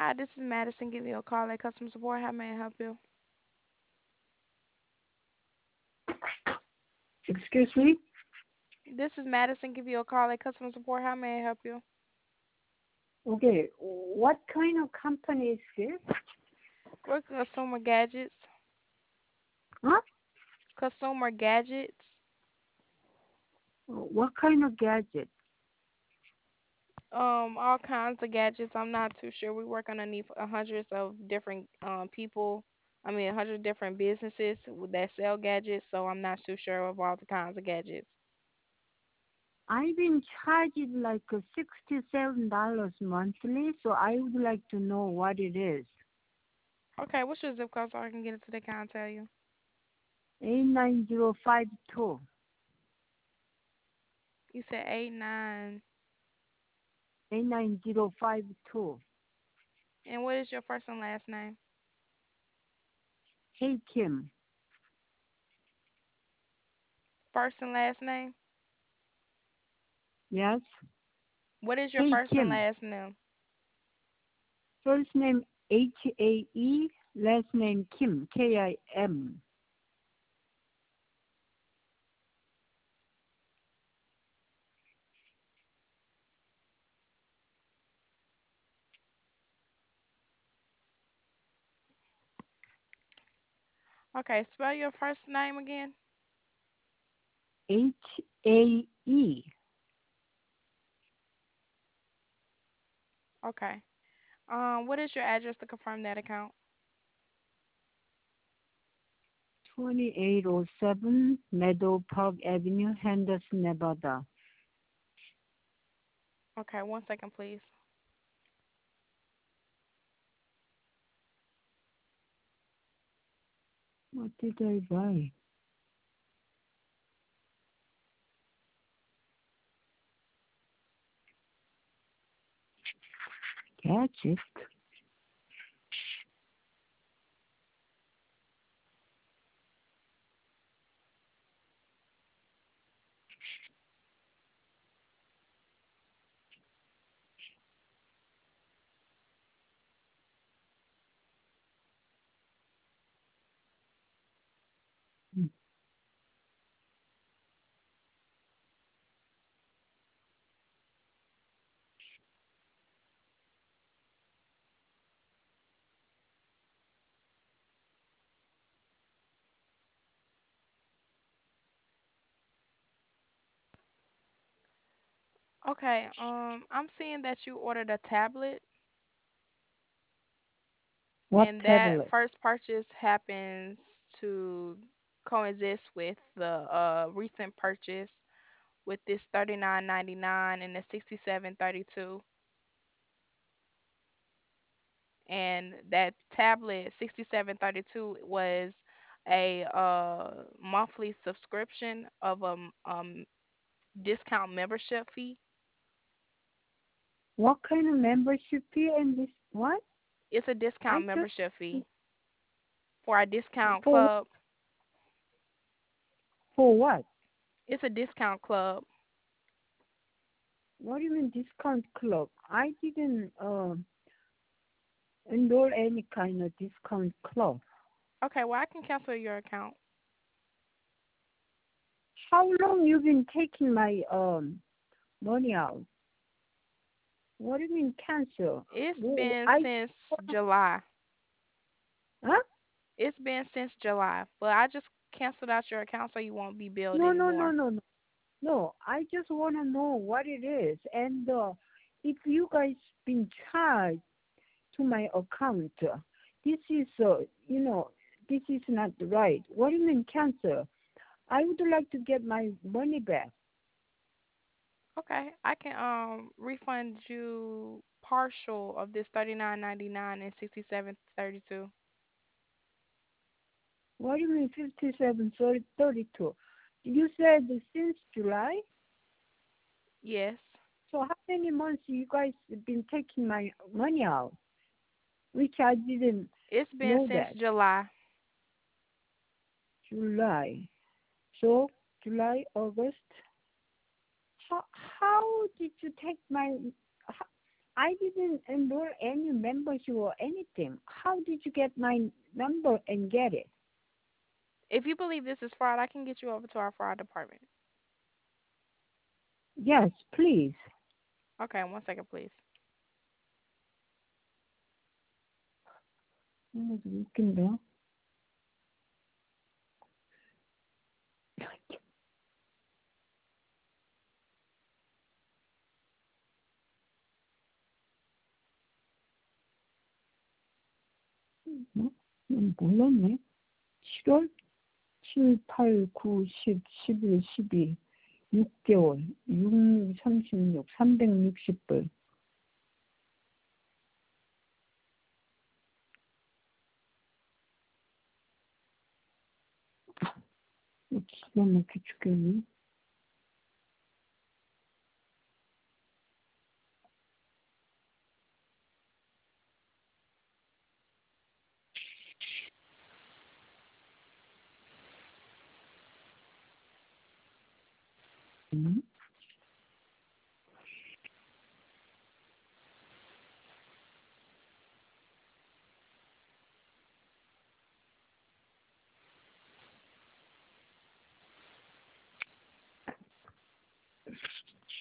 Hi, this is Madison giving you a call at customer support. How may I help you? Excuse me? This is Madison giving you a call at customer support. How may I help you? Okay, what kind of company is this? We're Consumer Gadgets. Huh? Consumer Gadgets. What kind of gadget? All kinds of gadgets. I'm not too sure. We work underneath hundreds of different people. I mean, 100 different businesses that sell gadgets. So I'm not too sure of all the kinds of gadgets. I've been charged like $67 monthly, so I would like to know what it is. Okay, what's your zip code so I can get into the account and tell you? 89052. You said 89. 89052. And what is your first and last name? Hey Kim. First and last name? Yes? What is your Hey first and Kim. last name? First name Hae, last name Kim, Kim. Okay, spell your first name again. Hae. Okay. What is your address to confirm that account? 2807 Meadow Park Avenue, Henderson, Nevada. Okay, 1 second, please. What did I buy? Gadget? Okay, I'm seeing that you ordered a tablet, What and that tablet? first purchase happens to coexist with the recent purchase with this 39.99 and the 67.32, and that tablet 67.32 was a monthly subscription of a discount membership fee. What kind of membership fee and this? What? It's a I discount just membership fee for our discount for club. for what? It's a discount club. What do you mean discount club? I didn't enroll any kind of discount club. Okay, well I can cancel your account. How long you been taking my money out? What do you mean cancel? It's Well, been I since July. huh? It's been since July, but I just canceled out your account so you won't be billed No, no, no, anymore. no, no. No, I just want to know what it is, and if you guys been charged to my account, this is this is not right. What do you mean cancel? I would like to get my money back. Okay, I can refund you partial of this 39.99 and 67.32. What do you mean 57, 32? You said since July. Yes, So how many months you guys been taking my money out? Which I didn't it's been know since that. July. July. So July, August. How did you take my? I didn't enroll any membership or anything. How did you get my number and get it? If you believe this is fraud, I can get you over to our fraud department. Yes, please. Okay, 1 second, please. 웃긴데요? 어? 몰랐네. 7월? 7, 8, 9, 10, 11, 12, 6개월, 6, 36, 360불. 기가 막혀 죽겠네. 음?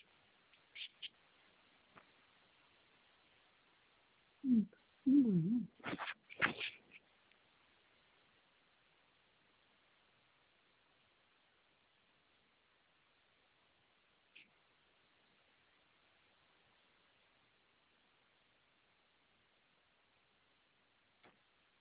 뭐야?